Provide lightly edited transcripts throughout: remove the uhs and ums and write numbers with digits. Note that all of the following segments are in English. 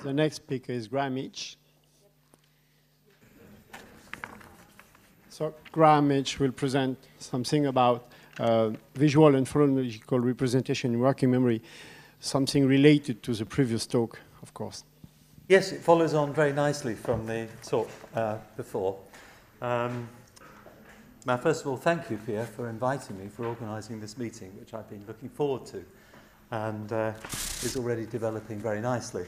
The next speaker is Graham Itch. So Graham Itch will present something about visual and phonological representation in working memory, something related to the previous talk, of course. Yes, it follows on very nicely from the talk before. Now, first of all, thank you, Pierre, for inviting me, for organising this meeting, which I've been looking forward to, and is already developing very nicely.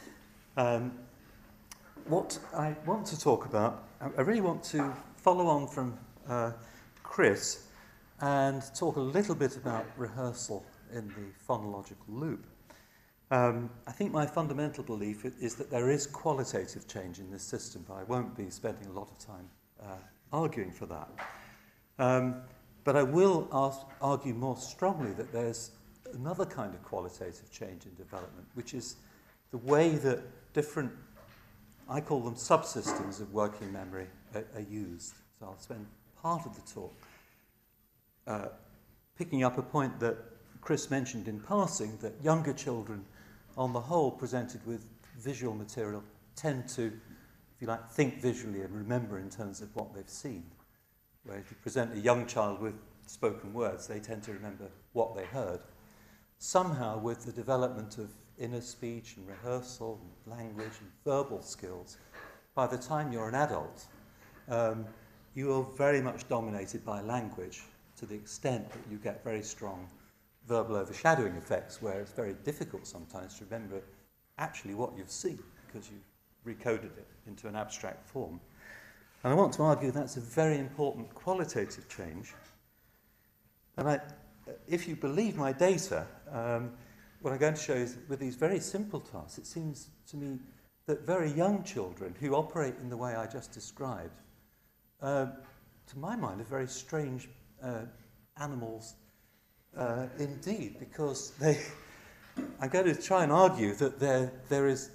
What I want to talk about, I really want to follow on from Chris and talk a little bit about rehearsal in the phonological loop. I think my fundamental belief is that there is qualitative change in this system, but I won't be spending a lot of time arguing for that. But I will argue more strongly that there's another kind of qualitative change in development, which is the way that different, I call them subsystems of working memory, are used. So I'll spend part of the talk picking up a point that Chris mentioned in passing, that younger children, on the whole, presented with visual material, tend to, if you like, think visually and remember in terms of what they've seen. Where if you present a young child with spoken words, they tend to remember what they heard. Somehow, with the development of inner speech and rehearsal and language and verbal skills, by the time you're an adult, you are very much dominated by language to the extent that you get very strong verbal overshadowing effects, where it's very difficult sometimes to remember actually what you've seen because you've recoded it into an abstract form. And I want to argue that's a very important qualitative change. And if you believe my data, what I'm going to show is with these very simple tasks, it seems to me that very young children who operate in the way I just described, to my mind, are very strange animals indeed, because I'm going to try and argue that there is,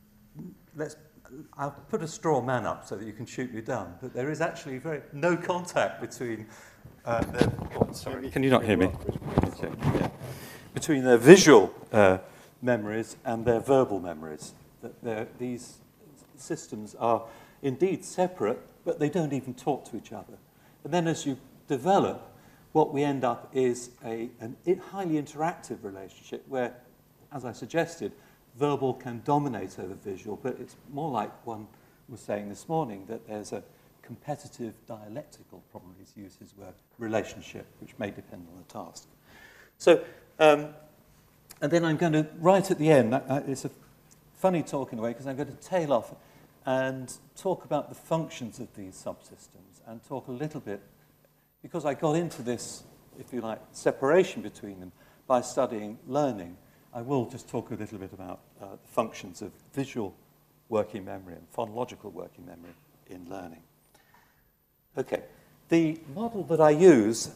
I'll put a straw man up so that you can shoot me down, but there is actually no contact between sorry, can you not hear me? Okay, yeah. Between their visual memories and their verbal memories. That these systems are indeed separate, but they don't even talk to each other. And then as you develop, what we end up is a highly interactive relationship where, as I suggested, verbal can dominate over visual, but it's more like one was saying this morning, that there's a competitive dialectical, probably to use his word, relationship, which may depend on the task. So, and then I'm going to, right at the end, it's a funny talk in a way, because I'm going to tail off and talk about the functions of these subsystems, and talk a little bit, because I got into this, if you like, separation between them by studying learning. I will just talk a little bit about the functions of visual working memory and phonological working memory in learning. Okay, the model that I use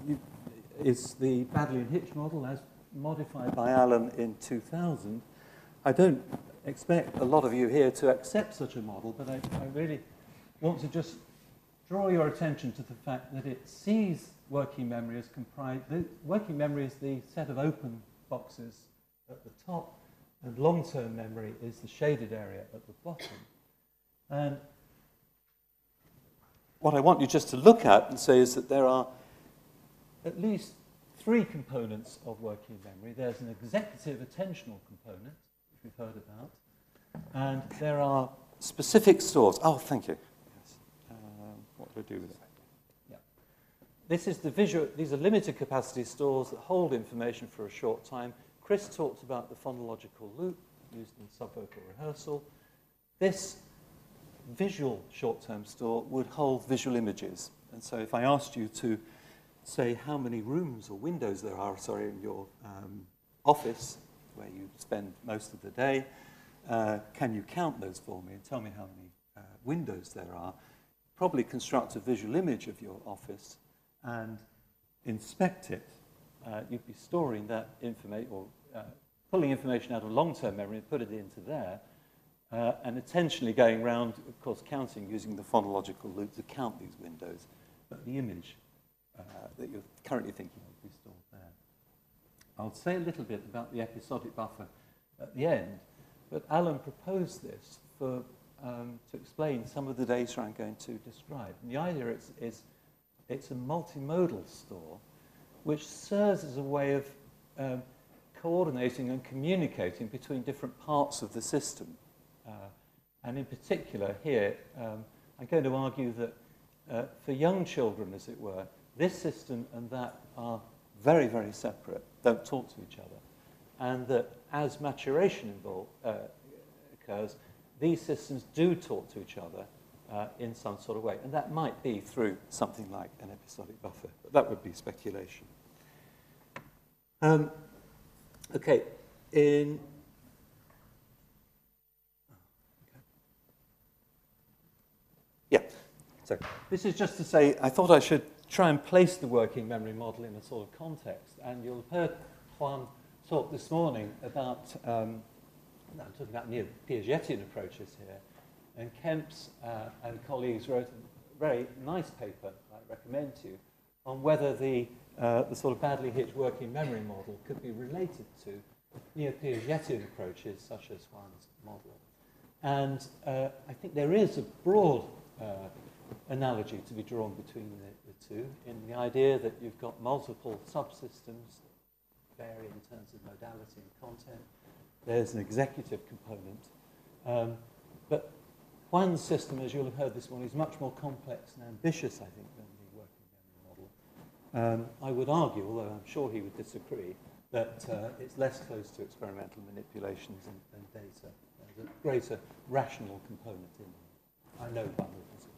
is the Baddeley and Hitch model as modified by Alan in 2000. I don't expect a lot of you here to accept such a model, but I really want to just draw your attention to the fact that it sees working memory as comprised. Working memory is the set of open boxes at the top, and long-term memory is the shaded area at the bottom. And what I want you just to look at and say is that there are at least three components of working memory. There's an executive attentional component, which we've heard about, and there are specific stores. Oh, thank you. Yes. What do I do with it? Yeah. This is the visual. These are limited capacity stores that hold information for a short time. Chris talked about the phonological loop used in subvocal rehearsal. This visual short-term store would hold visual images. And so if I asked you to say how many rooms or windows there are, in your office, where you spend most of the day, can you count those for me and tell me how many windows there are? Probably construct a visual image of your office and inspect it. You'd be storing that information, or pulling information out of long-term memory and put it into there, and intentionally going around, of course, counting using the phonological loop to count these windows, but the image that you're currently thinking of will be stored there. I'll say a little bit about the episodic buffer at the end, But Alan proposed this to explain some of the data I'm going to describe. And the idea is it's a multimodal store which serves as a way of coordinating and communicating between different parts of the system. And in particular here, I'm going to argue that for young children, as it were, this system and that are very, very separate, don't talk to each other. And that as maturation occurs, these systems do talk to each other in some sort of way. And that might be through something like an episodic buffer. But that would be speculation. Okay, so this is just to say, I thought I should try and place the working memory model in a sort of context. And you'll have heard Juan talk this morning about, I'm talking about neo-Piagetian approaches here. And Kemps and colleagues wrote a very nice paper I recommend to you on whether the sort of badly hitched working memory model could be related to neo-Piagetian approaches such as Juan's model. And I think there is a broad analogy to be drawn between the two in the idea that you've got multiple subsystems vary in terms of modality and content. There's an executive component. But Juan's system, as you'll have heard this morning, is much more complex and ambitious, I think, than the working memory model. I would argue, although I'm sure he would disagree, that it's less close to experimental manipulations and data. There's a greater rational component in them. I know Juan would disagree.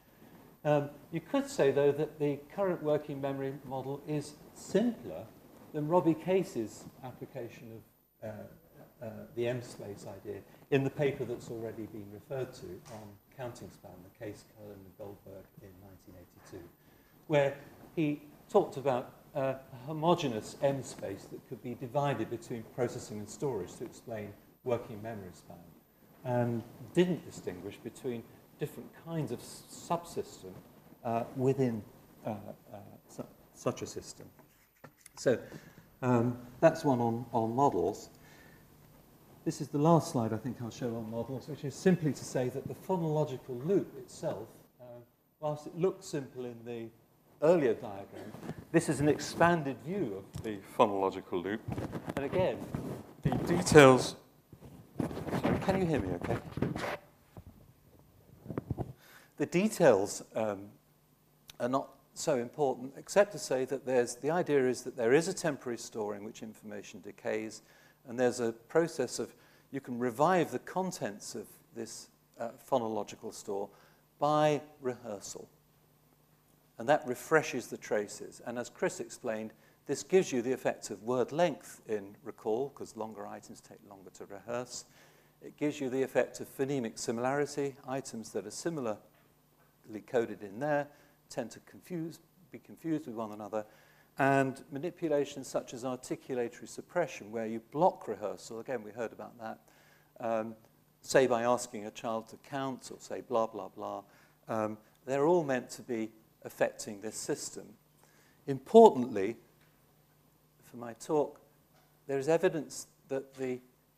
You could say, though, that the current working memory model is simpler than Robbie Case's application of the M-space idea in the paper that's already been referred to on counting span, the Case, Cohen, and Goldberg in 1982, where he talked about a homogeneous M-space that could be divided between processing and storage to explain working memory span, and didn't distinguish between different kinds of subsystem within such a system. So that's one on models. This is the last slide I think I'll show on models, which is simply to say that the phonological loop itself, whilst it looks simple in the earlier diagram, this is an expanded view of the phonological loop. And again, the details... Sorry, can you hear me okay? The details are not so important, except to say that the idea is that there is a temporary store in which information decays, and there's a process of, you can revive the contents of this phonological store by rehearsal. And that refreshes the traces. And as Chris explained, this gives you the effect of word length in recall, because longer items take longer to rehearse. It gives you the effect of phonemic similarity. Items that are similarly coded in there tend to be confused with one another. And manipulations such as articulatory suppression, where you block rehearsal, again, we heard about that, say by asking a child to count or say blah, blah, blah. They're all meant to be affecting this system. Importantly, for my talk, there is evidence that the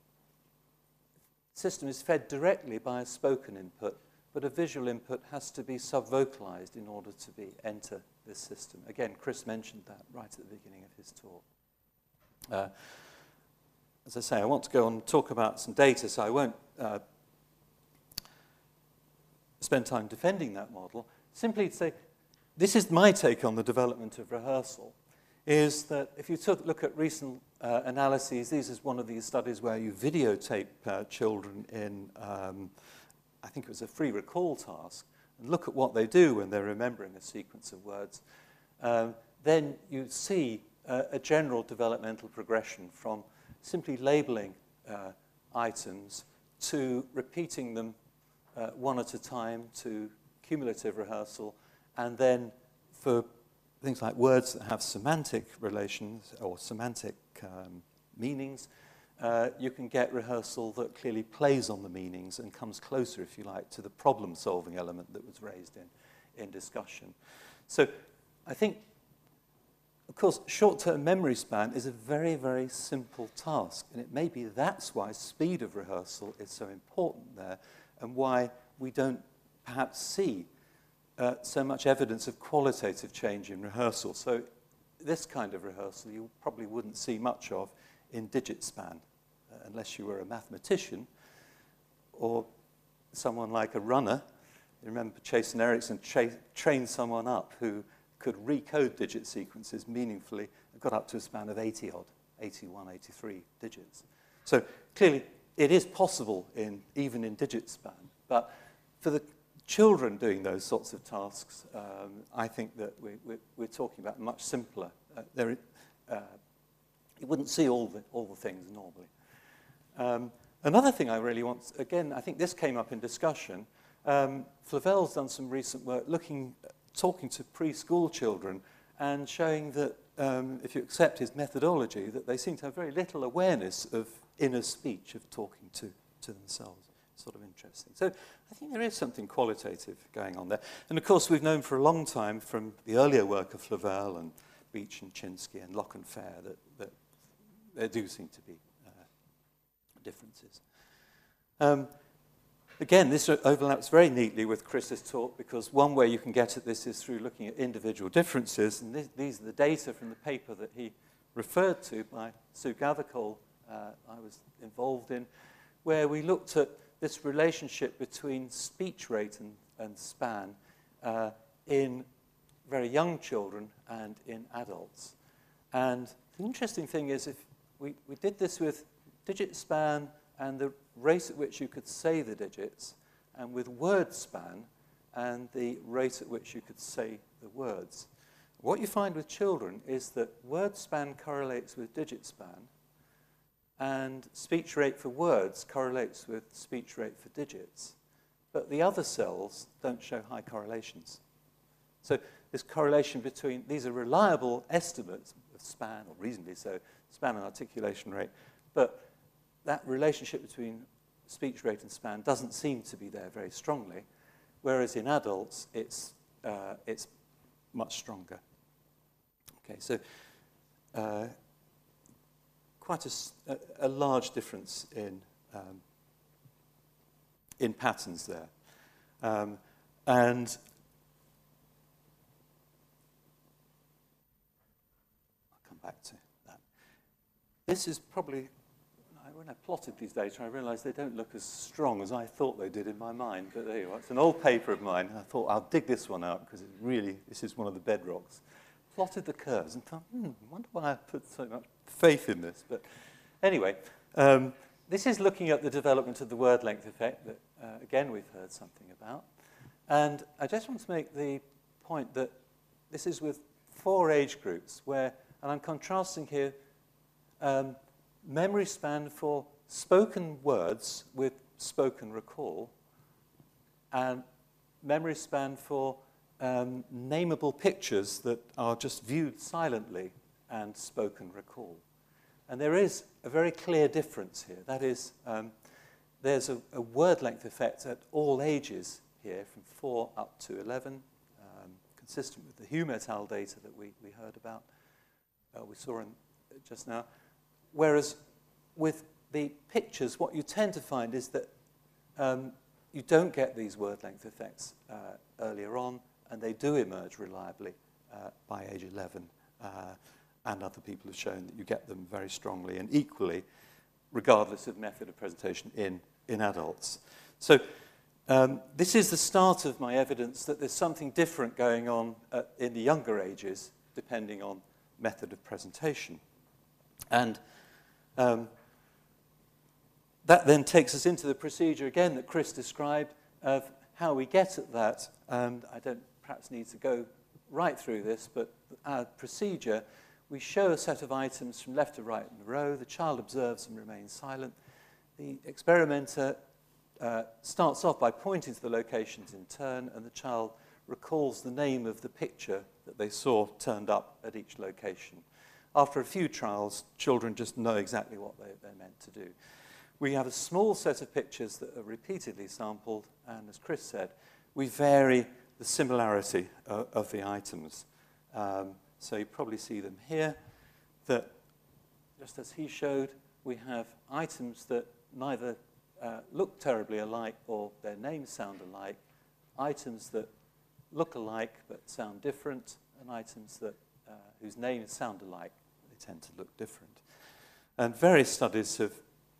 system is fed directly by a spoken input, but a visual input has to be subvocalized in order to enter this system. Again, Chris mentioned that right at the beginning of his talk. As I say, I want to go on and talk about some data, so I won't spend time defending that model. Simply to say, this is my take on the development of rehearsal, is that if you look at recent analyses, this is one of these studies where you videotape children in, I think it was a free recall task, and look at what they do when they're remembering a sequence of words. Then you see a general developmental progression from simply labeling items to repeating them one at a time, to cumulative rehearsal, and then for things like words that have semantic relations or semantic meanings, you can get rehearsal that clearly plays on the meanings and comes closer, if you like, to the problem-solving element that was raised in discussion. So I think a Of course, short-term memory span is a very, very simple task, and it may be that's why speed of rehearsal is so important there, and why we don't perhaps see so much evidence of qualitative change in rehearsal. So this kind of rehearsal you probably wouldn't see much of in digit span, unless you were a mathematician or someone like a runner. You remember Chasen Erickson trained someone up who could recode digit sequences meaningfully and got up to a span of 80-odd, 81, 83 digits. So clearly, it is possible even in digit span. But for the children doing those sorts of tasks, I think that we're talking about much simpler. You wouldn't see all the things normally. Another thing I really want, again, I think this came up in discussion. Flavel's done some recent work talking to preschool children and showing that, if you accept his methodology, that they seem to have very little awareness of inner speech, of talking to themselves. Sort of interesting. So I think there is something qualitative going on there. And of course, we've known for a long time from the earlier work of Flavel and Beach and Chinsky and Locke and Fair that there do seem to be differences. Again, this overlaps very neatly with Chris's talk, because one way you can get at this is through looking at individual differences, and these are the data from the paper that he referred to by Sue Gathercole I was involved in, where we looked at this relationship between speech rate and span in very young children and in adults. And the interesting thing is, if we did this with digit span and the rate at which you could say the digits, and with word span and the rate at which you could say the words, what you find with children is that word span correlates with digit span, and speech rate for words correlates with speech rate for digits. But the other cells don't show high correlations. So this correlation between, these are reliable estimates of span, or reasonably so, span and articulation rate, but that relationship between speech rate and span doesn't seem to be there very strongly, whereas in adults it's much stronger. Okay, so quite a large difference in patterns there. And I'll come back to that. This is probably, when I plotted these data, I realized they don't look as strong as I thought they did in my mind. But there you are. It's an old paper of mine. I thought I'll dig this one out because this is one of the bedrocks. Plotted the curves and thought, I wonder why I put so much faith in this. But anyway, this is looking at the development of the word length effect that, again, we've heard something about. And I just want to make the point that this is with 4 age groups where, and I'm contrasting here, memory span for spoken words with spoken recall, and memory span for nameable pictures that are just viewed silently and spoken recall. And there is a very clear difference here. That is, there's a word length effect at all ages here, from 4 up to 11, consistent with the Hume et al. Data that we heard about, we saw just now. Whereas with the pictures, what you tend to find is that you don't get these word length effects earlier on, and they do emerge reliably by age 11. And other people have shown that you get them very strongly and equally, regardless of method of presentation in adults. So this is the start of my evidence that there's something different going on in the younger ages, depending on method of presentation. And that then takes us into the procedure, again, that Chris described, of how we get at that. And I don't perhaps need to go right through this, but our procedure, we show a set of items from left to right in the row. The child observes and remains silent. The experimenter starts off by pointing to the locations in turn, and the child recalls the name of the picture that they saw turned up at each location. After a few trials, children just know exactly what they're meant to do. We have a small set of pictures that are repeatedly sampled, and as Chris said, we vary the similarity of the items. So you probably see them here, that just as he showed, we have items that neither look terribly alike or their names sound alike, items that look alike but sound different, and items that whose names sound alike, they tend to look different. And various studies have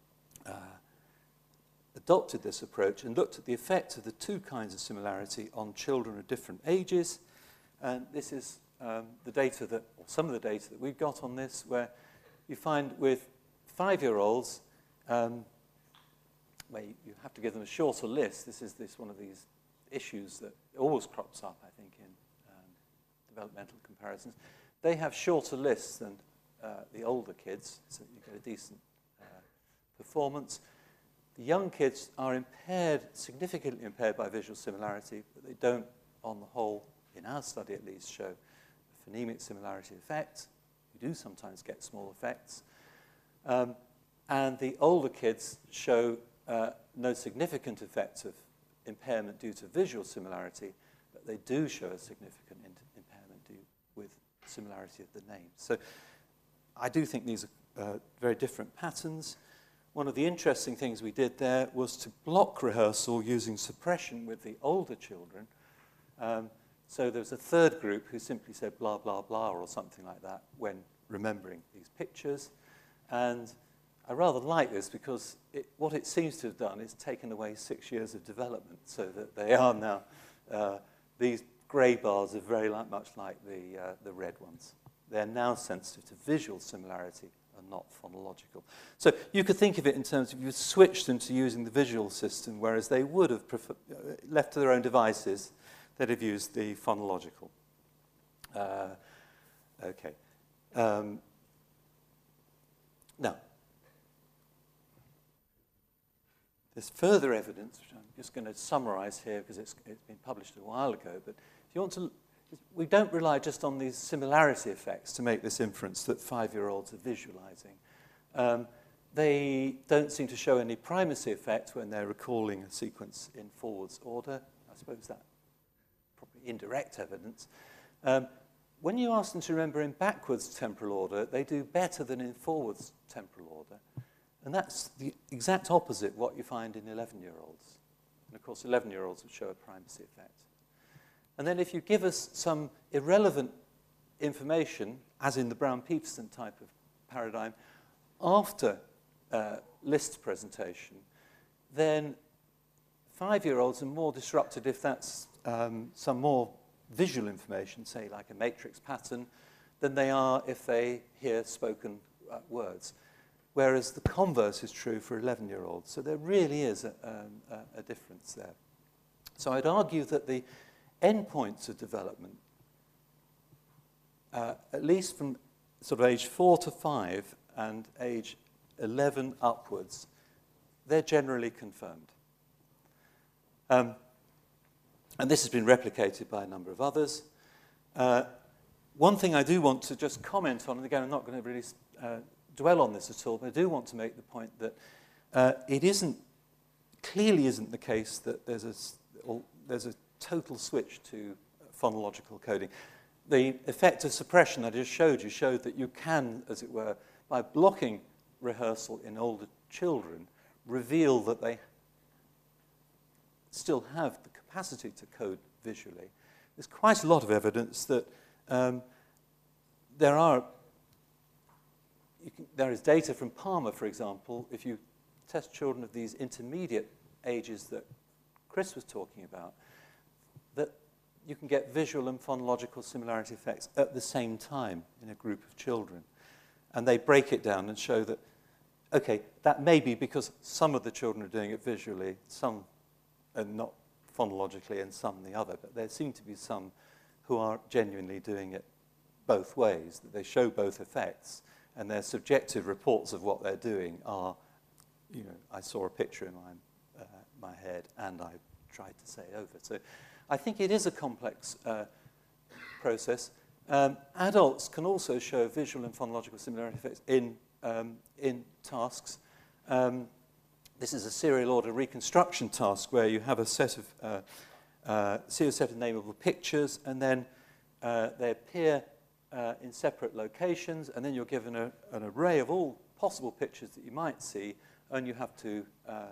adopted this approach and looked at the effect of the two kinds of similarity on children of different ages. And this is the data that, or some of the data that we've got on this, where you find with 5-year-olds, where you have to give them a shorter list. This is one of these issues that always crops up, I think, in developmental comparisons. They have shorter lists than the older kids, so you get a decent performance. The young kids are impaired, significantly impaired by visual similarity, but they don't, on the whole, in our study at least, show a phonemic similarity effect. You do sometimes get small effects. And the older kids show no significant effect of impairment due to visual similarity, but they do show a significant impairment with similarity of the names. So I do think these are very different patterns. One of the interesting things we did there was to block rehearsal using suppression with the older children. So there was a third group who simply said blah, blah, blah, or something like that when remembering these pictures. And I rather like this because what it seems to have done is taken away 6 years of development, so that they are now, these grey bars are very much like the red ones. They're now sensitive to visual similarity and not phonological. So you could think of it in terms of you switched them to using the visual system, whereas they would have left to their own devices, they'd have used the phonological. Okay. Now, there's further evidence, which I'm just going to summarize here because it's been published a while ago, but if you want to, we don't rely just on these similarity effects to make this inference that 5-year-olds are visualizing. They don't seem to show any primacy effect when they're recalling a sequence in forwards order. I suppose that's probably indirect evidence. When you ask them to remember in backwards temporal order, they do better than in forwards temporal order. And that's the exact opposite of what you find in 11-year-olds. And of course, 11-year-olds would show a primacy effect. And then if you give us some irrelevant information, as in the Brown-Peterson type of paradigm, after list presentation, then 5-year-olds are more disrupted if that's some more visual information, say like a matrix pattern, than they are if they hear spoken words. Whereas the converse is true for 11-year-olds. So there really is a difference there. So I'd argue that the endpoints of development, at least from sort of age 4 to 5 and age 11 upwards, they're generally confirmed. And this has been replicated by a number of others. One thing I do want to just comment on, and again, I'm not going to really dwell on this at all, but I do want to make the point that it clearly isn't the case that there's a total switch to phonological coding. The effect of suppression I just showed you showed that you can, as it were, by blocking rehearsal in older children, reveal that they still have the capacity to code visually. There's quite a lot of evidence that there is data from Palmer, for example, if you test children of these intermediate ages that Chris was talking about, that you can get visual and phonological similarity effects at the same time in a group of children. And they break it down and show that, okay, that may be because some of the children are doing it visually, some are not phonologically, and some the other, but there seem to be some who are genuinely doing it both ways, that they show both effects, and their subjective reports of what they're doing are, you know, I saw a picture in my head and I tried to say it over. So I think it is a complex process. Adults can also show visual and phonological similarity effects in tasks. This is a serial order reconstruction task where you have a set of nameable pictures, and then they appear in separate locations, and then you're given an array of all possible pictures that you might see, and you have to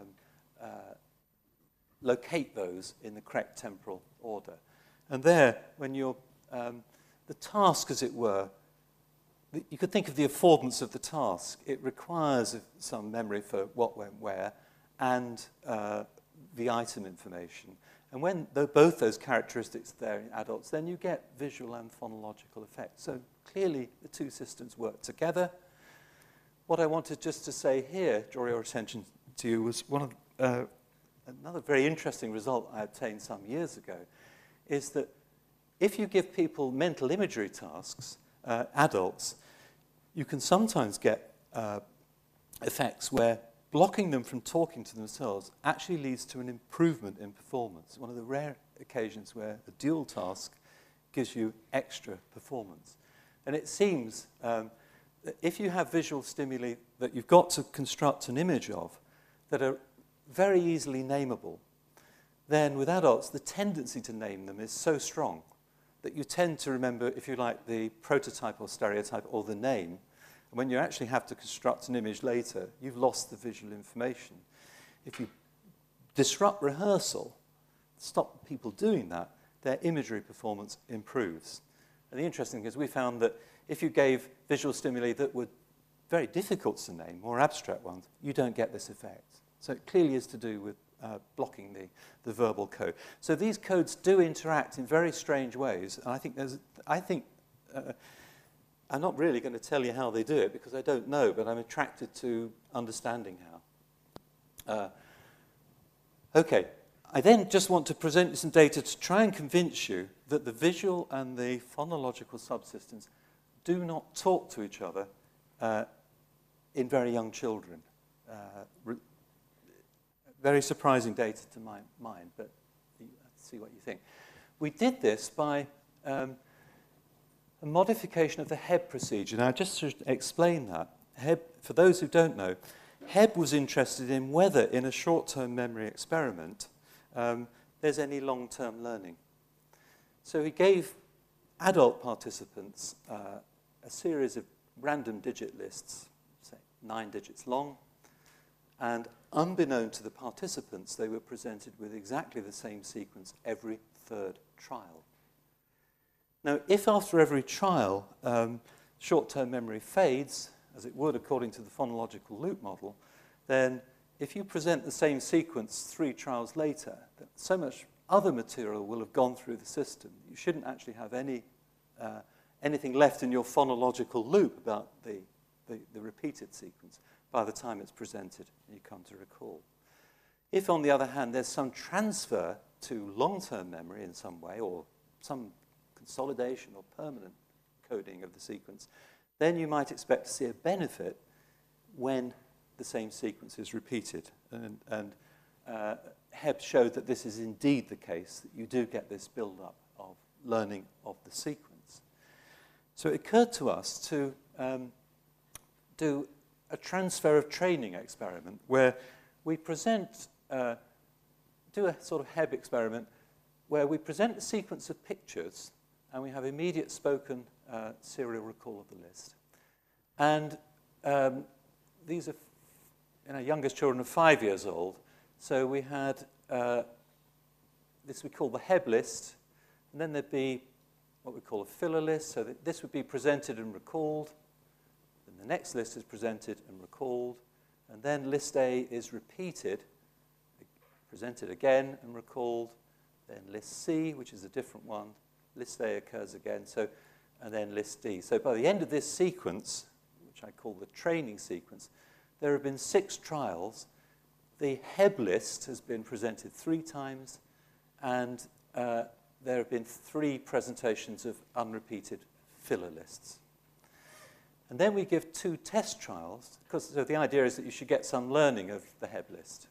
locate those in the correct temporal order. And there, when you're, the task, as it were, you could think of the affordance of the task. It requires some memory for what went where and the item information. And when both those characteristics are there in adults, then you get visual and phonological effects. So clearly, the two systems work together. What I wanted just to say here, draw your attention to, was another very interesting result I obtained some years ago, is that if you give people mental imagery tasks, adults, you can sometimes get effects where blocking them from talking to themselves actually leads to an improvement in performance. One of the rare occasions where a dual task gives you extra performance. And it seems that if you have visual stimuli that you've got to construct an image of that are very easily nameable, then with adults, the tendency to name them is so strong that you tend to remember, if you like, the prototype or stereotype or the name. And when you actually have to construct an image later, you've lost the visual information. If you disrupt rehearsal, stop people doing that, their imagery performance improves. And the interesting thing is we found that if you gave visual stimuli that were very difficult to name, more abstract ones, you don't get this effect. So it clearly is to do with blocking the verbal code. So these codes do interact in very strange ways. And I think I'm not really going to tell you how they do it because I don't know, but I'm attracted to understanding how. Okay, I then just want to present you some data to try and convince you that the visual and the phonological subsystems do not talk to each other in very young children. Very surprising data to my mind, but let's see what you think. We did this by a modification of the Hebb procedure. Now, just to explain that, Hebb, for those who don't know, Hebb was interested in whether in a short-term memory experiment there's any long-term learning. So he gave adult participants a series of random digit lists, say 9 digits long, and unbeknown to the participants, they were presented with exactly the same sequence every third trial. Now, if after every trial short-term memory fades, as it would according to the phonological loop model, then if you present the same sequence 3 trials later, so much other material will have gone through the system. You shouldn't actually have anything left in your phonological loop about the repeated sequence by the time it's presented and you come to recall. If, on the other hand, there's some transfer to long-term memory in some way or some consolidation or permanent coding of the sequence, then you might expect to see a benefit when the same sequence is repeated. And Hebb showed that this is indeed the case, that you do get this build-up of learning of the sequence. So it occurred to us to do a transfer of training experiment where we present, do a sort of Hebb experiment where we present a sequence of pictures and we have immediate spoken serial recall of the list. And these are youngest children of 5 years old. So we had this we call the Hebb list, and then there'd be what we call a filler list. So that this would be presented and recalled. Then the next list is presented and recalled. And then list A is repeated, presented again and recalled. Then list C, which is a different one. List A occurs again. And then list D. So by the end of this sequence, which I call the training sequence, there have been 6 trials. The Hebb list has been presented 3 times, and there have been 3 presentations of unrepeated filler lists. And then we give 2 test trials, because so the idea is that you should get some learning of the Hebb list.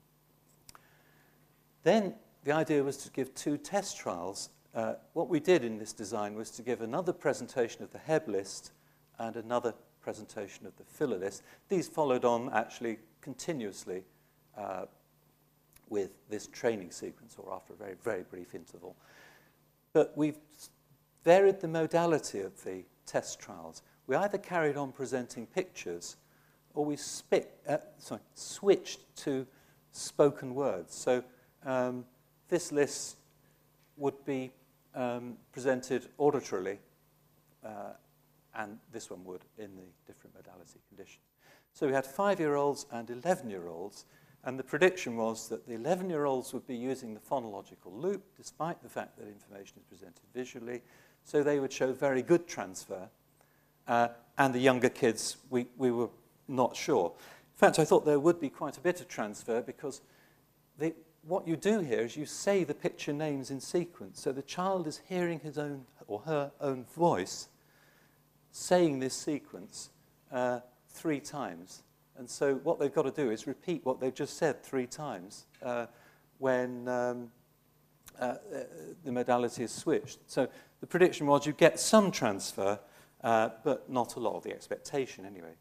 Then the idea was to give 2 test trials. What we did in this design was to give another presentation of the Hebb list and another presentation of the filler list. These followed on actually continuously with this training sequence, or after a very, very brief interval. But we've varied the modality of the test trials. We either carried on presenting pictures or we switched to spoken words. So this list would be presented auditorily, and this one would in the different modality condition. So we had 5-year-olds and 11-year-olds, and the prediction was that the 11-year-olds would be using the phonological loop, despite the fact that information is presented visually, so they would show very good transfer, and the younger kids, we were not sure. In fact, I thought there would be quite a bit of transfer, because what you do here is you say the picture names in sequence, so the child is hearing his own or her own voice saying this sequence 3 times. And so what they've got to do is repeat what they've just said 3 times when the modality is switched. So the prediction was you get some transfer, but not a lot, of the expectation anyway.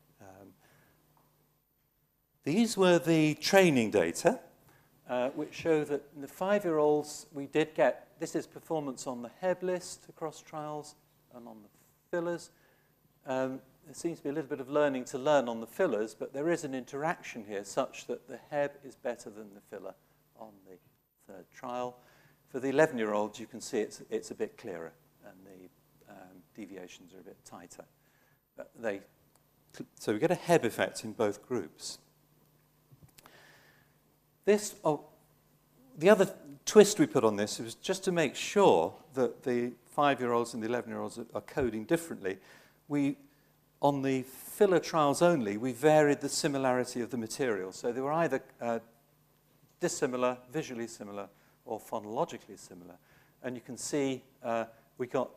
These were the training data, which show that in the 5-year-olds we did get, this is performance on the HEB list across trials and on the fillers. There seems to be a little bit of learning to learn on the fillers, but there is an interaction here such that the HEB is better than the filler on the 3rd trial. For the 11-year-olds, you can see it's a bit clearer, and the deviations are a bit tighter. But so we get a HEB effect in both groups. The other twist we put on this was just to make sure that the 5-year-olds and the 11-year-olds are coding differently. On the filler trials only, we varied the similarity of the material. So they were either dissimilar, visually similar, or phonologically similar. And you can see we got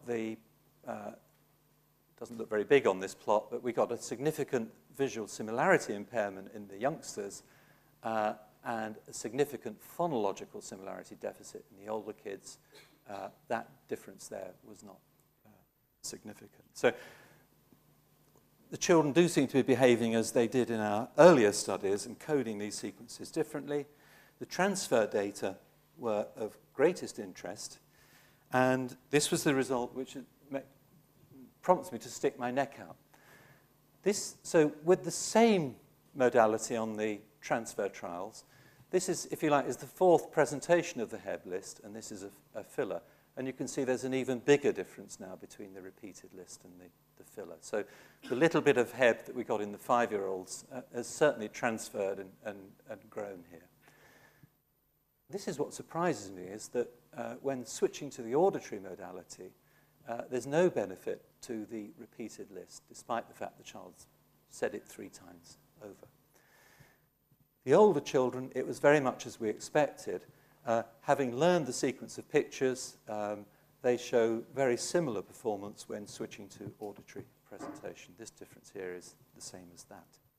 doesn't look very big on this plot, but we got a significant visual similarity impairment in the youngsters and a significant phonological similarity deficit in the older kids. That difference there was not significant. So the children do seem to be behaving as they did in our earlier studies and coding these sequences differently. The transfer data were of greatest interest, and this was the result which prompts me to stick my neck out. So with the same modality on the transfer trials, this is, if you like, is the 4th presentation of the HEB list, and this is a filler. And you can see there's an even bigger difference now between the repeated list and the filler. So the little bit of HEB that we got in the 5-year-olds has certainly transferred and grown here. This is what surprises me, is that when switching to the auditory modality, there's no benefit to the repeated list, despite the fact the child said it 3 times over. The older children, it was very much as we expected. Having learned the sequence of pictures, they show very similar performance when switching to auditory presentation. This difference here is the same as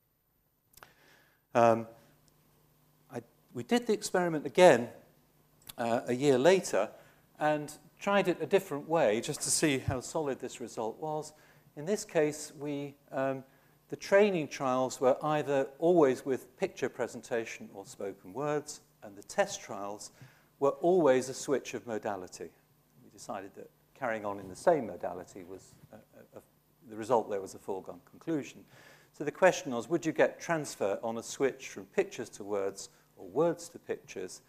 that. We did the experiment again a year later and tried it a different way just to see how solid this result was. In this case, the training trials were either always with picture presentation or spoken words, and the test trials were always a switch of modality. We decided that carrying on in the same modality was the result there was a foregone conclusion. So the question was, would you get transfer on a switch from pictures to words or words to pictures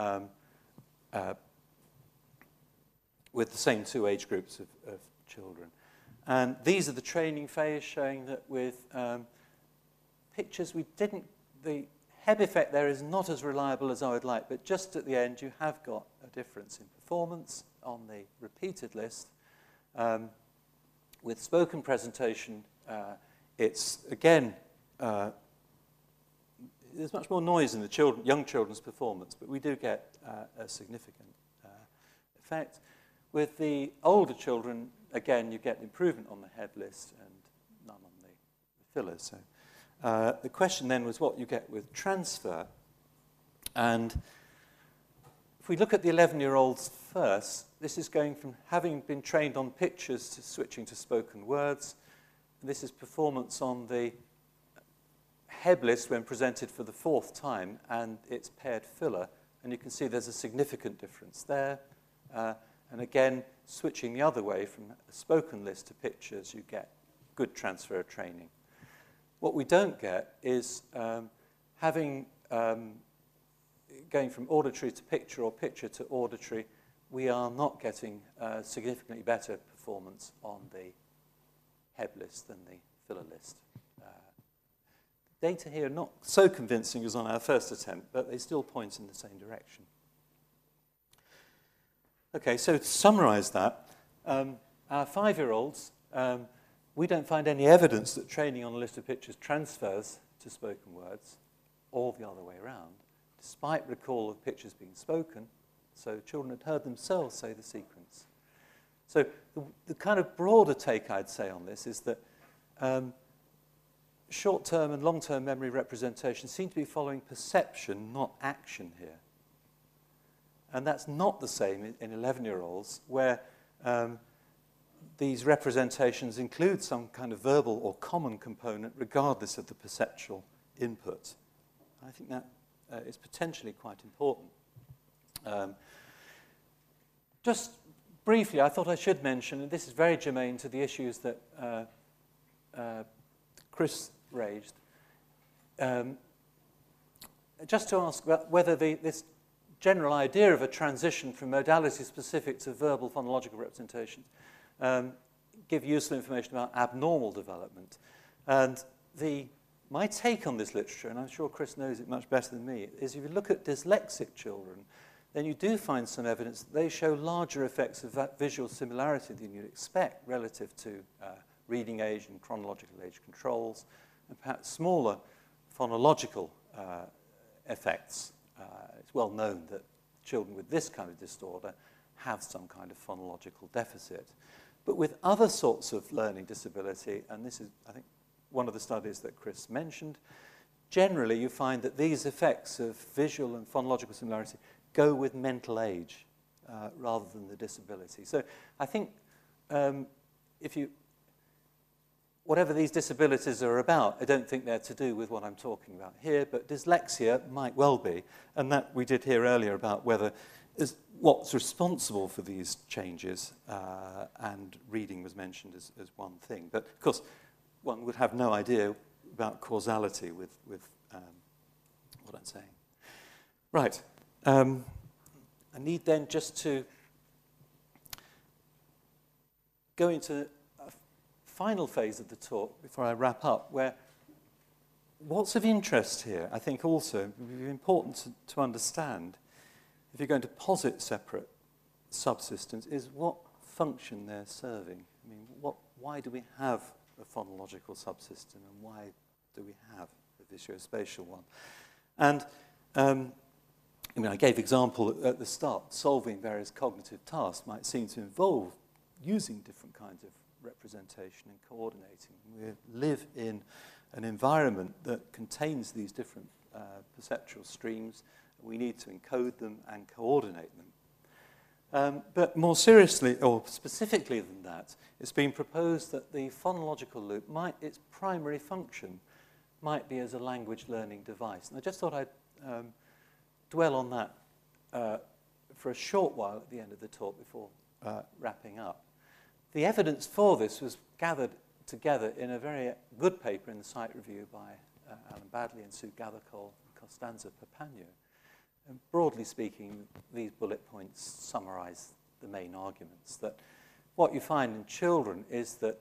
with the same 2 age groups of children? And these are the training phase, showing that with pictures the HEB effect there is not as reliable as I would like, but just at the end you have got a difference in performance on the repeated list. With spoken presentation, it's again, there's much more noise in the young children's performance, but we do get a significant effect. With the older children, again, you get improvement on the HEB list and none on the fillers. So the question then was what you get with transfer. And if we look at the 11-year-olds first, this is going from having been trained on pictures to switching to spoken words. This is performance on the HEB list when presented for the 4th time, and it's paired filler. And you can see there's a significant difference there. And again, switching the other way from a spoken list to pictures, you get good transfer of training. What we don't get is going from auditory to picture or picture to auditory, we are not getting significantly better performance on the HEB list than the filler list. Data here are not so convincing as on our first attempt, but they still point in the same direction. Okay, so to summarize that, our 5-year-olds, we don't find any evidence that training on a list of pictures transfers to spoken words, or the other way around, despite recall of pictures being spoken, so children had heard themselves say the sequence. So the kind of broader take I'd say on this is that short-term and long-term memory representation seem to be following perception, not action here. And that's not the same in 11-year-olds, where these representations include some kind of verbal or common component regardless of the perceptual input. I think that is potentially quite important. Just briefly, I thought I should mention, and this is very germane to the issues that Chris raised, just to ask about whether this general idea of a transition from modality-specific to verbal phonological representations give useful information about abnormal development. And my take on this literature, and I'm sure Chris knows it much better than me, is if you look at dyslexic children, then you do find some evidence that they show larger effects of that visual similarity than you'd expect relative to reading age and chronological age controls, and perhaps smaller phonological effects. It's well known that children with this kind of disorder have some kind of phonological deficit. But with other sorts of learning disability, and this is, I think, one of the studies that Chris mentioned, generally you find that these effects of visual and phonological similarity go with mental age rather than the disability. So I think whatever these disabilities are about, I don't think they're to do with what I'm talking about here, but dyslexia might well be, and that we did hear earlier about what's responsible for these changes, and reading was mentioned as one thing. But of course, one would have no idea about causality with what I'm saying. Right. I need then just to go into a final phase of the talk before I wrap up, where what's of interest here, I think also would be important to understand, if you're going to posit separate subsystems, is what function they're serving. I mean, why do we have a phonological subsystem, and why do we have a visuospatial one? And I gave example at the start. Solving various cognitive tasks might seem to involve using different kinds of representation and coordinating. We live in an environment that contains these different perceptual streams. We need to encode them and coordinate them. But more seriously, or specifically than that, it's been proposed that the phonological loop its primary function might be as a language learning device. And I just thought I'd dwell on that for a short while at the end of the talk before wrapping up. The evidence for this was gathered together in a very good paper in the Site Review by Alan Badley and Sue Gathercole and Costanza Papagno. And broadly speaking, these bullet points summarize the main arguments. That what you find in children is that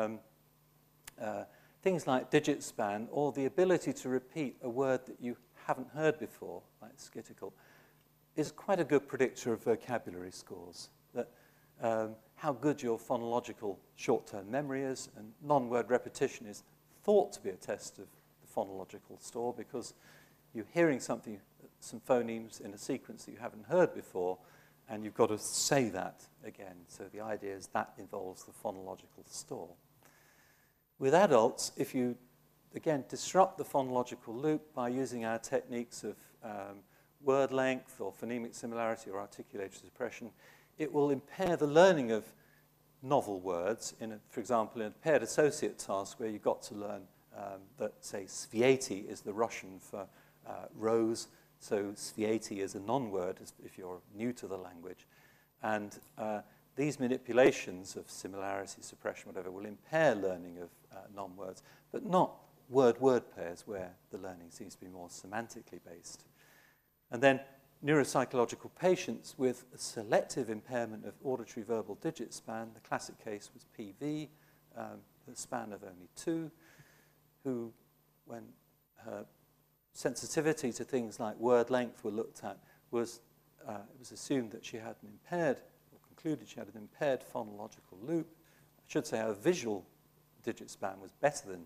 things like digit span, or the ability to repeat a word that you haven't heard before, like skitical, is quite a good predictor of vocabulary scores. That how good your phonological short-term memory is, and non-word repetition is thought to be a test of the phonological store, because you're hearing something, some phonemes in a sequence that you haven't heard before, and you've got to say that again. So the idea is that involves the phonological store. With adults, if you, again, disrupt the phonological loop by using our techniques of word length or phonemic similarity or articulated suppression, it will impair the learning of novel words. For example, in a paired associate task where you've got to learn that, say, svieti is the Russian for rose, so svieti is a non-word if you're new to the language. And these manipulations of similarity, suppression, whatever, will impair learning of non-words, but not word-word pairs where the learning seems to be more semantically based. And then neuropsychological patients with a selective impairment of auditory verbal digit span, the classic case was PV, the span of only 2, who, when her sensitivity to things like word length were looked at, it was assumed that she had an impaired, or concluded she had an impaired phonological loop. I should say her visual digit span was better than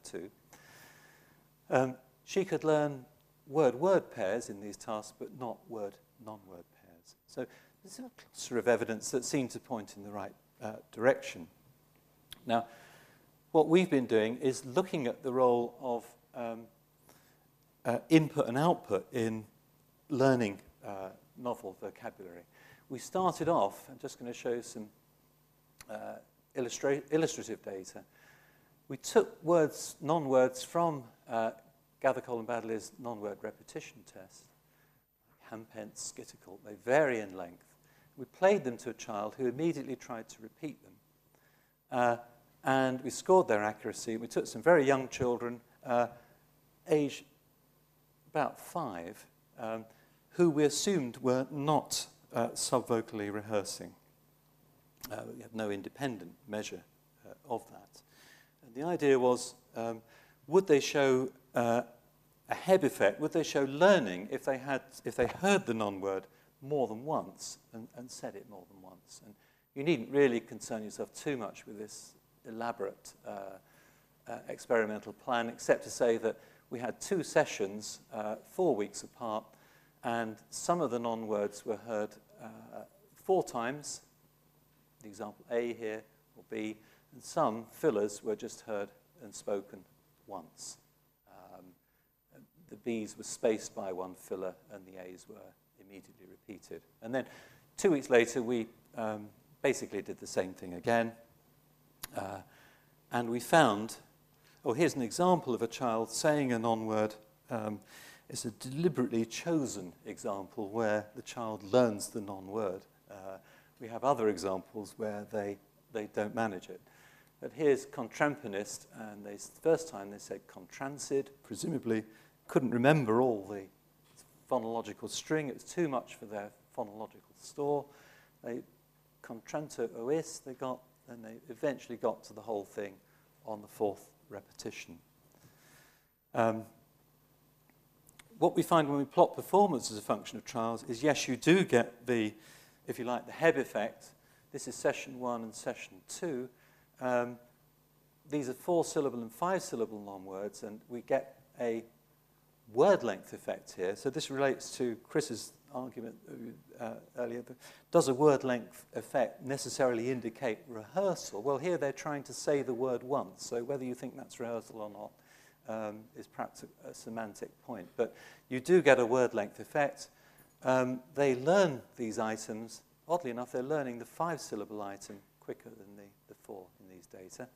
2. She could learn word-word pairs in these tasks, but not non-word pairs. So there's a cluster of evidence that seemed to point in the right direction. Now, what we've been doing is looking at the role of input and output in learning novel vocabulary. We started off, I'm just going to show some illustrative data. We took words, non-words from Gather-Collin-Baddeley's non-word repetition test. Hampence, Skittercult, they vary in length. We played them to a child who immediately tried to repeat them. And we scored their accuracy. We took some very young children, age about 5, who we assumed were not subvocally rehearsing. We have no independent measure of that. And the idea was, would they show a Hebb effect? Would they show learning if they heard the non-word more than once and said it more than once? And you needn't really concern yourself too much with this elaborate experimental plan, except to say that we had 2 sessions, 4 weeks apart, and some of the non-words were heard 4 times, the example A here, or B, and some fillers were just heard and spoken once. The B's were spaced by 1 filler, and the A's were immediately repeated. And then 2 weeks later, we basically did the same thing again. And we found, here's an example of a child saying a non-word. It's a deliberately chosen example where the child learns the non-word. We have other examples where they don't manage it. But here's contrampanist, and the first time they said contrancid, presumably couldn't remember all the phonological string. It was too much for their phonological store. They contranto ois, and they eventually got to the whole thing on the 4th repetition. What we find when we plot performance as a function of trials is, yes, you do get the, if you like, the Hebb effect. This is session 1 and session 2. These are 4-syllable and 5-syllable non-words, and we get a word length effect here. So this relates to Chris's argument earlier. Does a word length effect necessarily indicate rehearsal? Well, here they're trying to say the word once, so whether you think that's rehearsal or not is perhaps a semantic point. But you do get a word length effect. They learn these items. Oddly enough, they're learning the 5-syllable item quicker than the 4 in these data.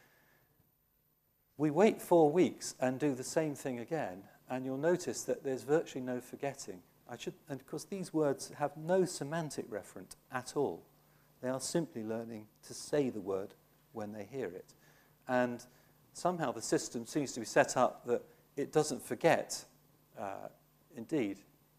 We wait 4 weeks and do the same thing again, and you'll notice that there's virtually no forgetting. And of course, these words have no semantic referent at all. They are simply learning to say the word when they hear it. And somehow the system seems to be set up that it doesn't forget. Indeed,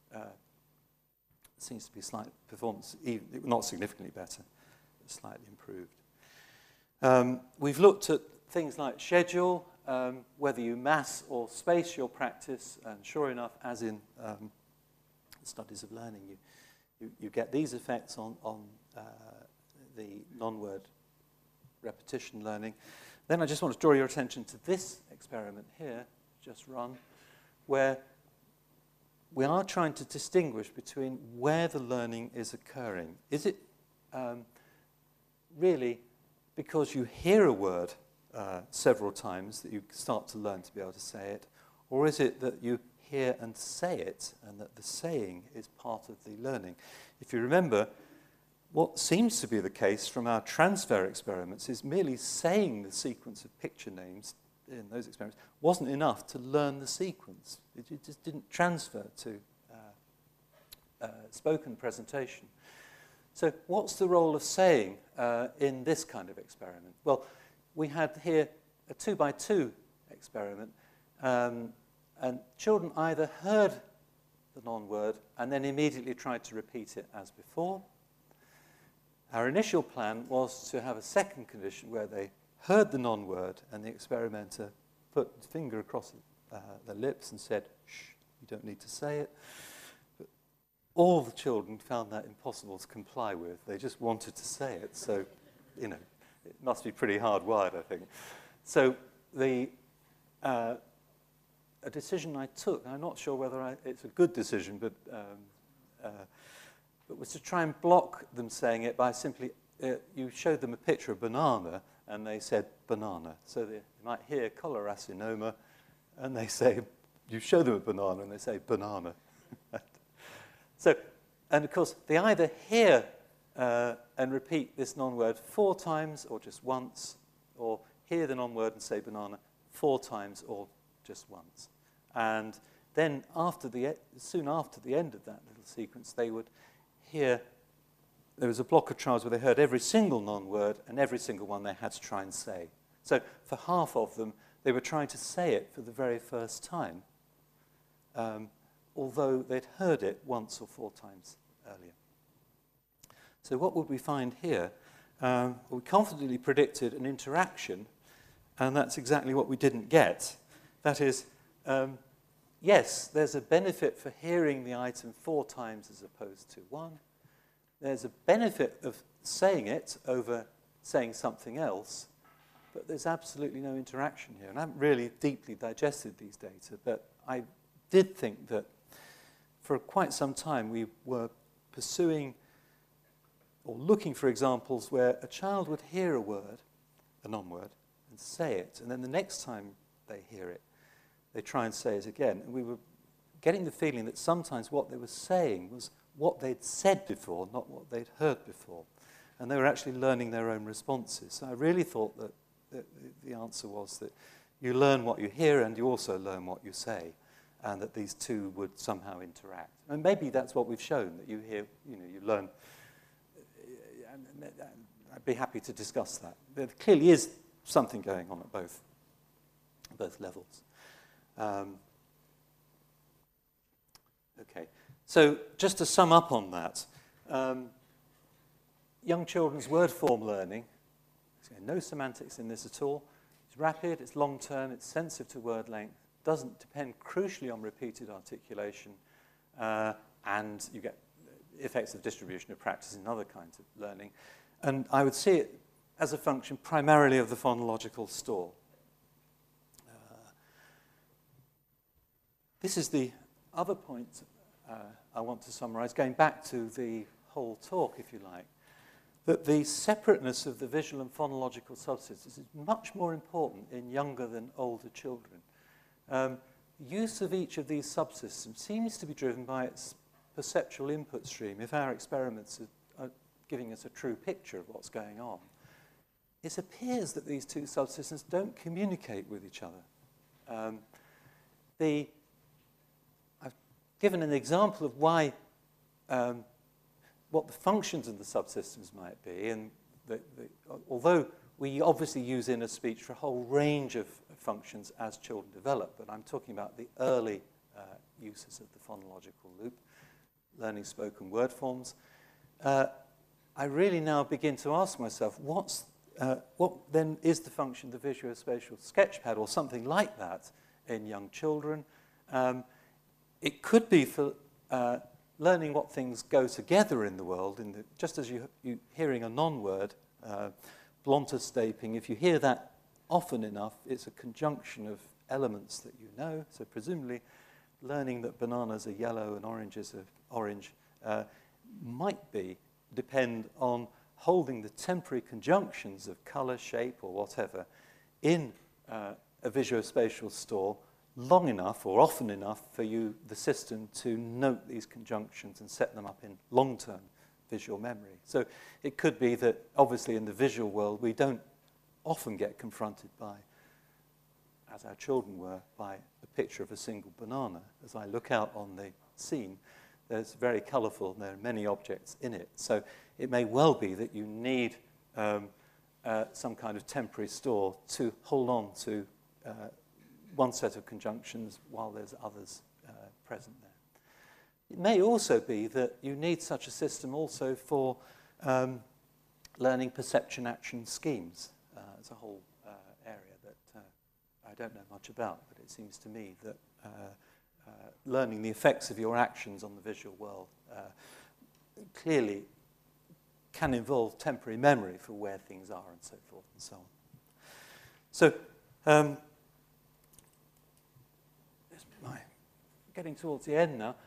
it seems to be slight performance, not significantly better, but slightly improved. We've looked at things like schedule, whether you mass or space your practice, and sure enough, as in studies of learning, you get these effects on the non-word repetition learning. Then I just want to draw your attention to this experiment here, just run, where we are trying to distinguish between where the learning is occurring. Is it really because you hear a word several times that you start to learn to be able to say it, or is it that you hear and say it, and that the saying is part of the learning? If you remember, what seems to be the case from our transfer experiments is merely saying the sequence of picture names in those experiments wasn't enough to learn the sequence. It just didn't transfer to spoken presentation. So what's the role of saying in this kind of experiment? Well, we had here a 2-by-2 experiment, and children either heard the non-word and then immediately tried to repeat it as before. Our initial plan was to have a second condition where they heard the non-word and the experimenter put his finger across their lips and said, "Shh, you don't need to say it." But all the children found that impossible to comply with. They just wanted to say it. So, you know, it must be pretty hardwired, I think. So a decision I took, I'm not sure whether it's a good decision, but was to try and block them saying it by simply, you showed them a picture of banana, and they said banana. So they might hear coloracinoma, and they say, you show them a banana, and they say banana. So, and of course, they either hear and repeat this non-word 4 times or just once, or hear the non-word and say banana 4 times or just once. And then soon after the end of that little sequence, they would hear, there was a block of trials where they heard every single non-word and every single one they had to try and say. So for half of them, they were trying to say it for the very first time, although they'd heard it once or 4 times earlier. So what would we find here? We confidently predicted an interaction, and that's exactly what we didn't get. That is, yes, there's a benefit for hearing the item 4 times as opposed to 1. There's a benefit of saying it over saying something else, but there's absolutely no interaction here. And I haven't really deeply digested these data, but I did think that for quite some time we were pursuing or looking for examples where a child would hear a word, a non-word, and say it, and then the next time they hear it, they try and say it again. And we were getting the feeling that sometimes what they were saying was what they'd said before, not what they'd heard before. And they were actually learning their own responses. So I really thought that the answer was that you learn what you hear and you also learn what you say, and that these two would somehow interact. And maybe that's what we've shown, that you hear, you learn. I'd be happy to discuss that. There clearly is something going on at both levels. Okay, so just to sum up on that, young children's word form learning, no semantics in this at all. It's rapid, it's long-term, it's sensitive to word length, doesn't depend crucially on repeated articulation, and you get effects of distribution of practice in other kinds of learning. And I would see it as a function primarily of the phonological store. This is the other point I want to summarize, going back to the whole talk, if you like, that the separateness of the visual and phonological subsystems is much more important in younger than older children. Use of each of these subsystems seems to be driven by its perceptual input stream. If our experiments are giving us a true picture of what's going on, it appears that these two subsystems don't communicate with each other. I've given an example of why, what the functions of the subsystems might be, and although we obviously use inner speech for a whole range of functions as children develop, but I'm talking about the early uses of the phonological loop, learning spoken word forms. I really now begin to ask myself, what then is the function of the visuospatial sketchpad or something like that in young children? It could be for learning what things go together in the world, just as you hearing a non-word, Blontestaping, if you hear that often enough, it's a conjunction of elements that you know. So presumably learning that bananas are yellow and oranges are orange might depend on holding the temporary conjunctions of color, shape, or whatever in a visuospatial store long enough or often enough for you, the system, to note these conjunctions and set them up in long-term visual memory. So it could be that, obviously, in the visual world, we don't often get confronted by, as our children were, by the picture of a single banana. As I look out on the scene, there's very colourful, and there are many objects in it. So it may well be that you need some kind of temporary store to hold on to one set of conjunctions while there's others present there. It may also be that you need such a system also for learning perception action schemes. It's a whole area that I don't know much about, but it seems to me that learning the effects of your actions on the visual world clearly can involve temporary memory for where things are and so forth and so on. So, getting towards the end now.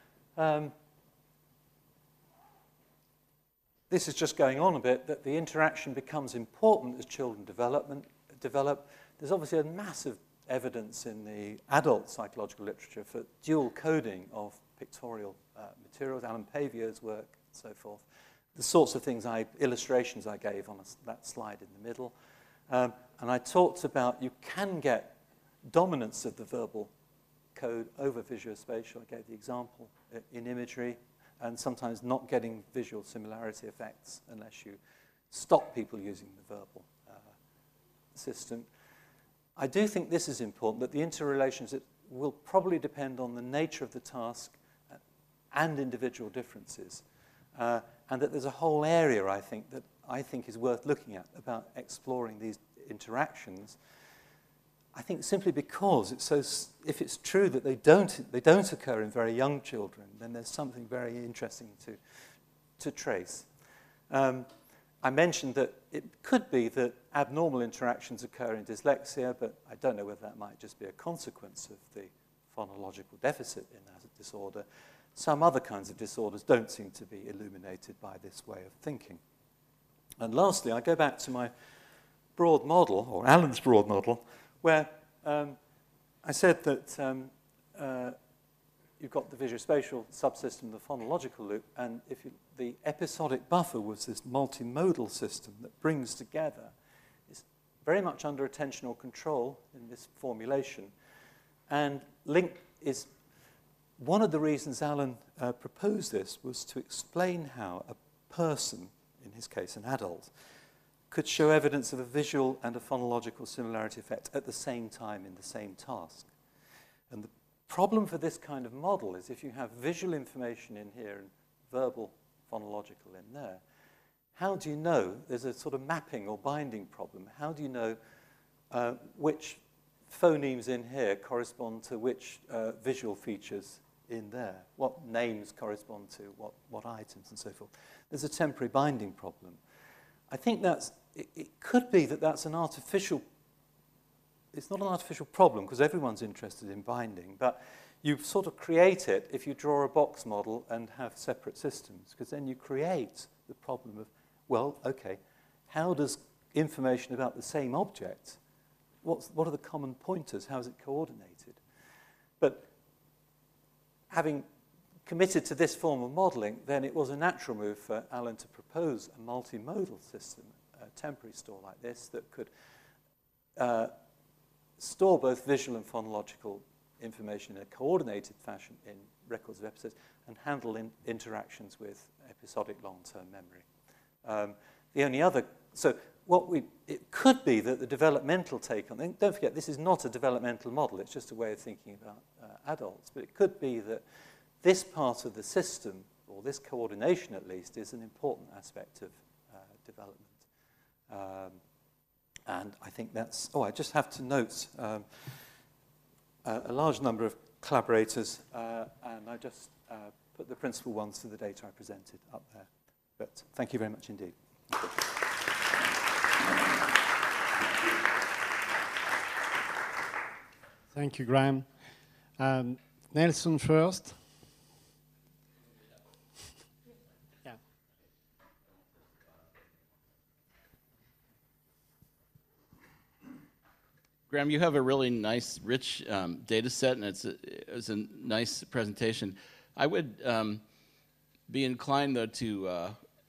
This is just going on a bit, that the interaction becomes important as children develop. There's obviously a massive evidence in the adult psychological literature for dual coding of pictorial materials, Alan Pavio's work, and so forth. The sorts of things, illustrations I gave on that slide in the middle. And I talked about you can get dominance of the verbal code over visuospatial. I gave the example in imagery, and sometimes not getting visual similarity effects unless you stop people using the verbal system. I do think this is important, that the interrelations will probably depend on the nature of the task and individual differences, and that there's a whole area, I think is worth looking at about exploring these interactions. I think simply because if it's true that they don't occur in very young children, then there's something very interesting to trace. I mentioned that it could be that abnormal interactions occur in dyslexia, but I don't know whether that might just be a consequence of the phonological deficit in that disorder. Some other kinds of disorders don't seem to be illuminated by this way of thinking. And lastly, I go back to my broad model, or Alan's broad model, where I said that you've got the visuospatial subsystem, the phonological loop, and the episodic buffer was this multimodal system that brings together. It's very much under attentional control in this formulation. And link is one of the reasons Alan proposed this was to explain how a person, in his case an adult, could show evidence of a visual and a phonological similarity effect at the same time in the same task. And the problem for this kind of model is if you have visual information in here and verbal phonological in there, how do you know? There's a sort of mapping or binding problem. How do you know which phonemes in here correspond to which visual features in there? What names correspond to what items and so forth? There's a temporary binding problem. I think it could be that that's an artificial, it's not an artificial problem because everyone's interested in binding, but you sort of create it if you draw a box model and have separate systems, because then you create the problem of, well, okay, how does information about the same object, what are the common pointers, how is it coordinated? But having committed to this form of modeling, then it was a natural move for Alan to propose a multimodal system, a temporary store like this, that could store both visual and phonological information in a coordinated fashion in records of episodes and handle interactions with episodic long-term memory. The only other, so it could be that the developmental take on, don't forget, this is not a developmental model, it's just a way of thinking about adults, but it could be that this part of the system, or this coordination at least, is an important aspect of development. And I think that's, I just have to note a large number of collaborators, and I just put the principal ones to the data I presented up there. But thank you very much indeed. Thank you, Graham. Nelson first. Yeah. Graham, you have a really nice, rich data set, and it's a nice presentation. I would be inclined, though, to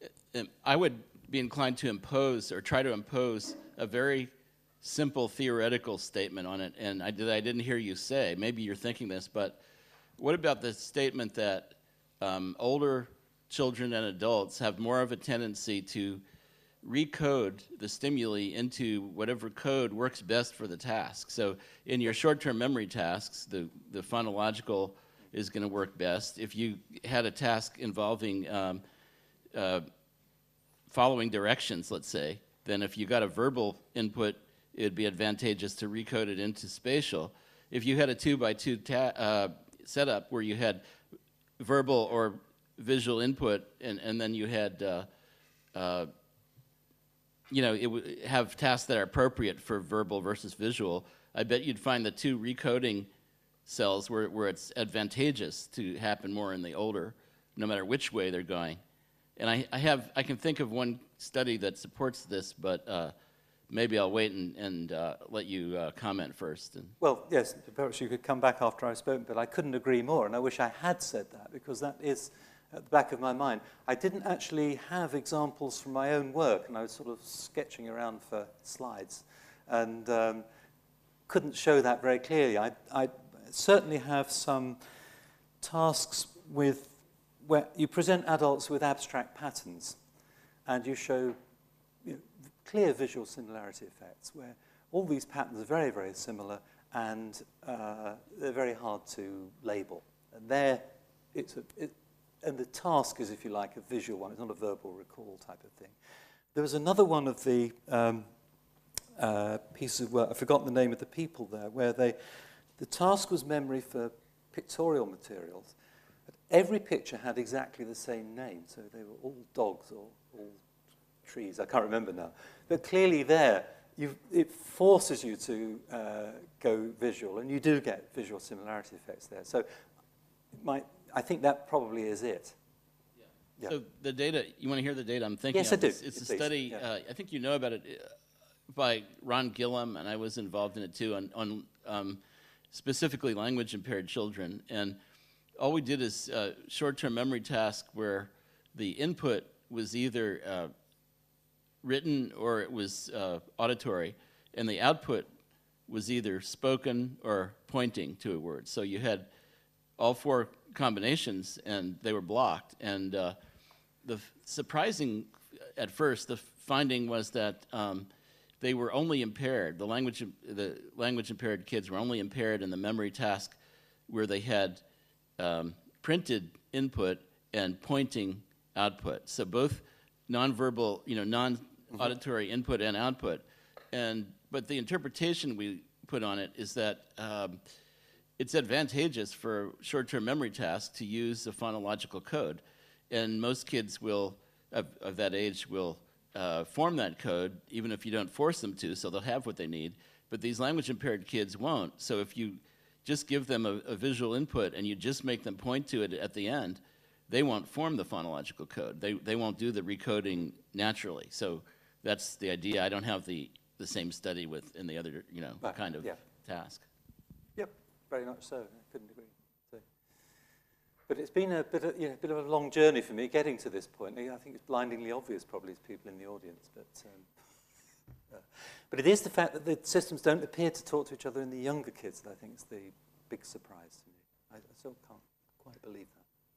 impose or try to impose a very simple theoretical statement on it, and I didn't hear you say. Maybe you're thinking this, but what about the statement that older children and adults have more of a tendency to recode the stimuli into whatever code works best for the task. So in your short-term memory tasks, the phonological is going to work best. If you had a task involving following directions, let's say, then if you got a verbal input, it'd be advantageous to recode it into spatial. If you had a 2x2 setup where you had verbal or visual input, and then you had, it would have tasks that are appropriate for verbal versus visual, I bet you'd find the two recoding cells where it's advantageous to happen more in the older, no matter which way they're going. And I can think of one study that supports this, but maybe I'll wait and let you comment first. Well, yes, perhaps you could come back after I've spoken, but I couldn't agree more, and I wish I had said that, because that is at the back of my mind. I didn't actually have examples from my own work, and I was sort of sketching around for slides, and couldn't show that very clearly. I certainly have some tasks where you present adults with abstract patterns, and you show clear visual similarity effects, where all these patterns are very, very similar, and they're very hard to label. And and the task is, if you like, a visual one. It's not a verbal recall type of thing. There was another one of the pieces of work, I've forgotten the name of the people there, where the task was memory for pictorial materials. But every picture had exactly the same name, so they were all dogs or all trees. I can't remember now. But clearly there, it forces you to go visual, and you do get visual similarity effects there. So I think that probably is it. Yeah. So the data, you want to hear the data I'm thinking of? Yes, I do. It's a study, Yeah. I think you know about it, by Ron Gillum, and I was involved in it too, on specifically language-impaired children. And all we did is short-term memory task where the input was either written or it was auditory, and the output was either spoken or pointing to a word. So you had all four combinations, and they were blocked. And the surprising, at first, the finding was that they were only impaired. The language impaired kids were only impaired in the memory task where they had printed input and pointing output. So both nonverbal, non-auditory input and output. But the interpretation we put on it is that it's advantageous for short-term memory tasks to use a phonological code. And most kids of that age will form that code, even if you don't force them to, so they'll have what they need. But these language-impaired kids won't. So if you just give them a visual input and you just make them point to it at the end, they won't form the phonological code. They won't do the recoding naturally. So that's the idea. I don't have the same study in the other kind of task. Yep, very much so. I couldn't agree. So, but it's been a bit of a long journey for me getting to this point. I think it's blindingly obvious probably to people in the audience, but it is the fact that the systems don't appear to talk to each other in the younger kids that I think is the big surprise to me. I still can't quite believe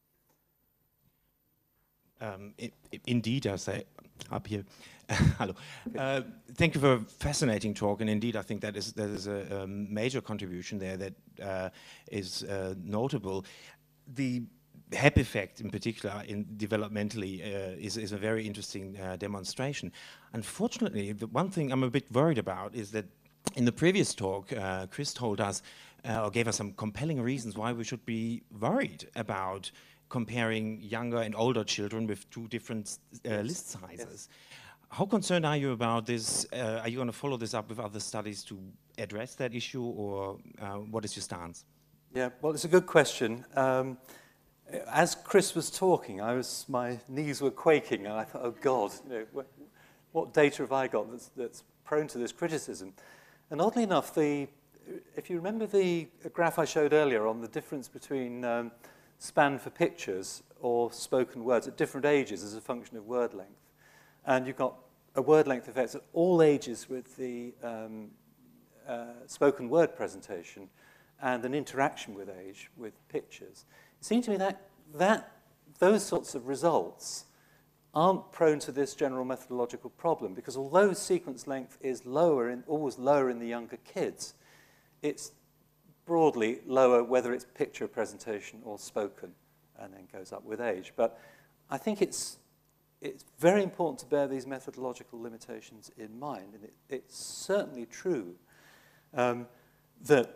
that. Indeed, I say up here. Hello. Thank you for a fascinating talk, and indeed, I think that is a major contribution there that is notable. The HEP effect, in particular, developmentally, is a very interesting demonstration. Unfortunately, the one thing I'm a bit worried about is that in the previous talk, Chris told us or gave us some compelling reasons why we should be worried about comparing younger and older children with two different list sizes. Yes. How concerned are you about this? Are you going to follow this up with other studies to address that issue, or what is your stance? Yeah, well, it's a good question. As Chris was talking, my knees were quaking, and I thought, oh God, what data have I got that's prone to this criticism? And oddly enough, if you remember the graph I showed earlier on the difference between span for pictures or spoken words at different ages as a function of word length. And you've got a word length effect at all ages with the spoken word presentation and an interaction with age with pictures. It seemed to me that those sorts of results aren't prone to this general methodological problem, because although sequence length is always lower in the younger kids, it's broadly lower whether it's picture presentation or spoken, and then goes up with age. But I think it's very important to bear these methodological limitations in mind, and it's certainly true that,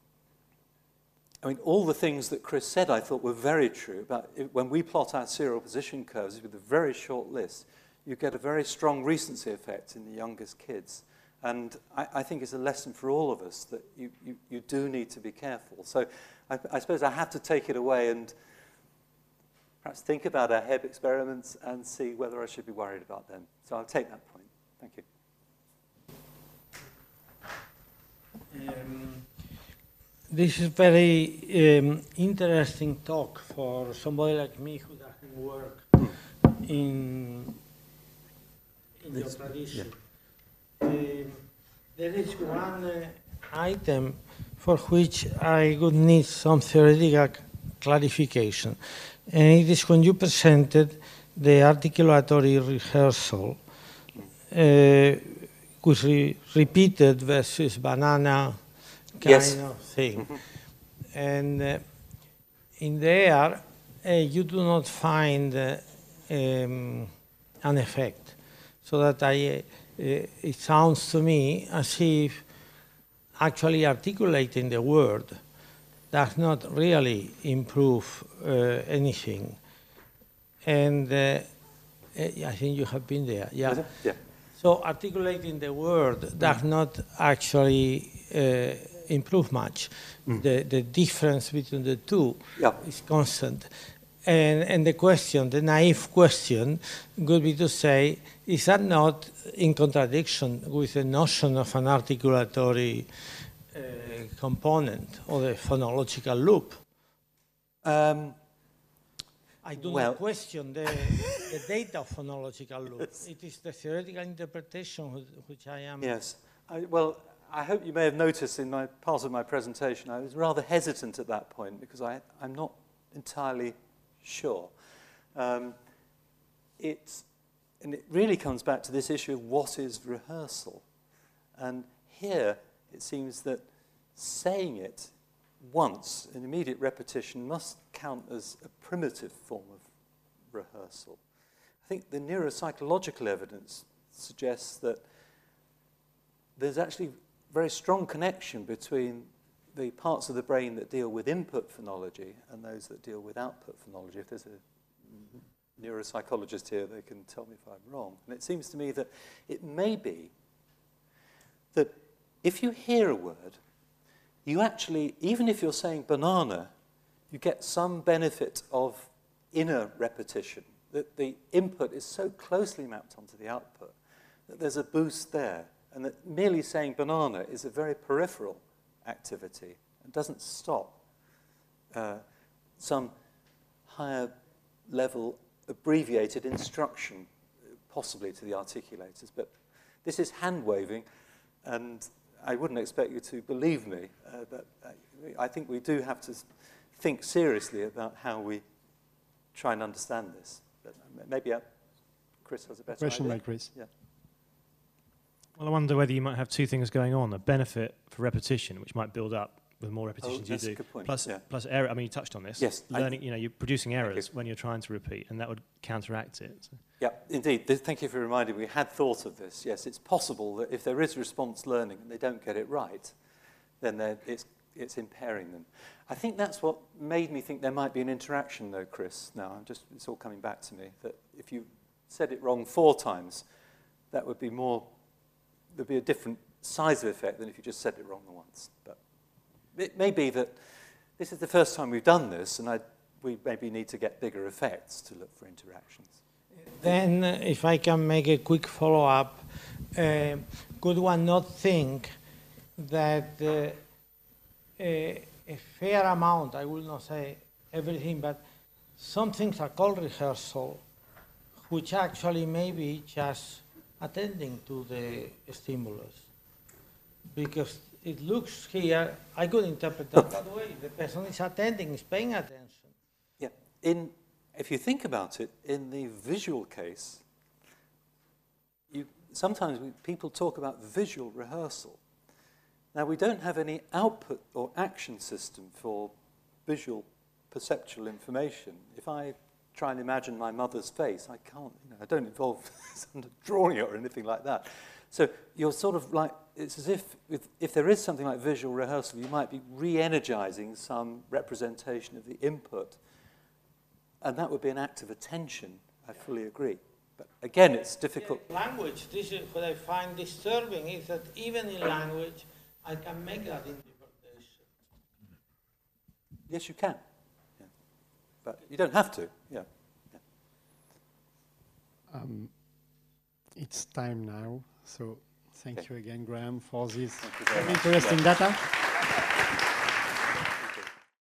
I mean, all the things that Chris said I thought were very true about when we plot our serial position curves with a very short list, you get a very strong recency effect in the youngest kids. And I think it's a lesson for all of us that you do need to be careful. So I suppose I have to take it away and perhaps think about our Hebb experiments and see whether I should be worried about them. So I'll take that point. Thank you. This is very interesting talk for somebody like me who doesn't work in your tradition. There is one item for which I would need some theoretical clarification, and it is when you presented the articulatory rehearsal with repeated versus banana kind of thing. And in there, you do not find an effect. So that it sounds to me as if actually articulating the word does not really improve anything. And I think you have been there. Yeah. Yeah. So articulating the word does not actually improve much. The difference between the two is constant. And the question, the naive question, would be to say, is that not in contradiction with the notion of an articulatory component or the phonological loop? I do not question the data of phonological loop. It is the theoretical interpretation which I am... Yes. Well, I hope you may have noticed in part of my presentation, I was rather hesitant at that point because I'm not entirely sure. And it really comes back to this issue of what is rehearsal. And here it seems that saying it once, an immediate repetition, must count as a primitive form of rehearsal. I think the neuropsychological evidence suggests that there's actually very strong connection between the parts of the brain that deal with input phonology and those that deal with output phonology. If there's a neuropsychologist here, they can tell me if I'm wrong. And it seems to me that it may be that if you hear a word, you actually, even if you're saying banana, you get some benefit of inner repetition, that the input is so closely mapped onto the output that there's a boost there, and that merely saying banana is a very peripheral activity and doesn't stop some higher level abbreviated instruction, possibly to the articulators. But this is hand-waving, and I wouldn't expect you to believe me, but I think we do have to think seriously about how we try and understand this. But maybe Chris has a better Question idea. by Chris. Yeah. Well, I wonder whether you might have two things going on: a benefit for repetition, which might build up with more repetitions that's you a do, good point. plus error. I mean, you touched on this. Yes, learning. You're producing errors when you're trying to repeat, and that would counteract it. So. Yeah, indeed. Thank you for reminding me. We had thought of this. Yes, it's possible that if there is response learning and they don't get it right, then it's impairing them. I think that's what made me think there might be an interaction, though, Chris. Now, it's all coming back to me, that if you said it wrong 4 times, that would be there'd be a different size of effect than if you just said it wrong once. But it may be that this is the first time we've done this, and we maybe need to get bigger effects to look for interactions. Then, if I can make a quick follow-up, could one not think that a fair amount, I will not say everything, but some things are called rehearsal, which actually may be just attending to the stimulus? Because it looks here, I could interpret that way. The person is attending, is paying attention. Yeah. In if you think about it, in the visual case, sometimes people talk about visual rehearsal. Now, we don't have any output or action system for visual perceptual information. If I try and imagine my mother's face, I can't, I don't involve drawing it or anything like that. So you're sort of like, it's as if there is something like visual rehearsal, you might be re-energizing some representation of the input, and that would be an act of attention. I fully agree. But again, it's difficult. Language, this is what I find disturbing, is that even in language, I can make that interpretation. Yes, you can. Yeah. But you don't have to. Yeah. It's time now, so thank Okay. you again, Graham, for this Thank you very much. interesting data.